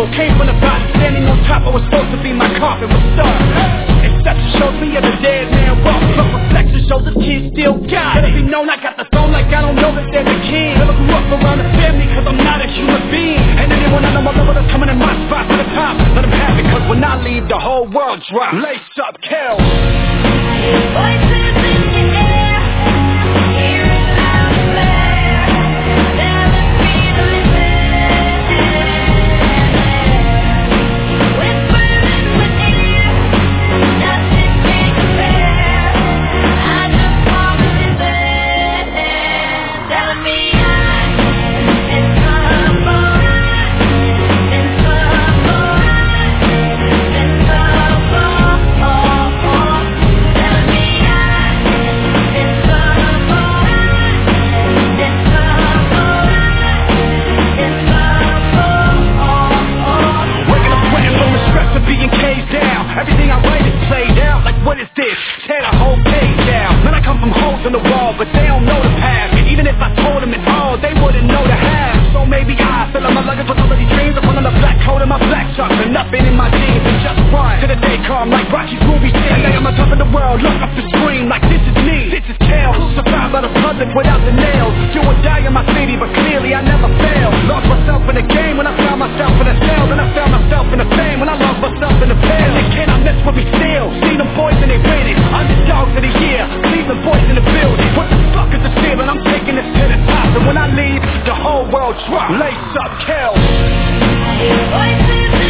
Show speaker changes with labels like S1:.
S1: level. Came from the bottom, standing on top. I was supposed to be my carpet was stuck. Inception shows me as a dead man walk. Plus reflection shows the kid still got it. Let it be known I got the throne like I don't know that there's a king. Never grew up around the family cause I'm not a human being. And anyone I know my level that's coming in my spot to the top, let them have it cause when I leave the whole world drop. Lace up, kill. Voices in the air, hear it loud and clear. Telling me to listen. Whispering in my ear, nothing can compare. I just want to listen. Telling me it's trouble, it's trouble, it's trouble. Telling me it's trouble, it's trouble, it's trouble. Waking up sweating from the stress of being caged down. Everything I write is played out. Like what is this? Tear the whole page down. Man, I come from holes in the wall, but they don't know the past. And even if I told them it all, they wouldn't know the half. So maybe I fill up my luggage with all of these dreams. I put on the black coat and my black chucks and nothing in my jeans and just run to the day come like Rocky's movie scene. And now I'm on top of the world, look up the screen like this is me, this is Kel. Crucified by the public without the nails. Do or die in my city, but clearly I never fail. Lost myself in the game when I found myself in the cell. Then I found myself in the fame when I lost myself in the pen. And they cannot mess with me still. See them boys and they win it. Underdogs of the year, Cleveland boys in the building. What the fuck is the ceiling? I'm taking this to the top. And when I leave, the whole world drop. Lace up, Kel. Voices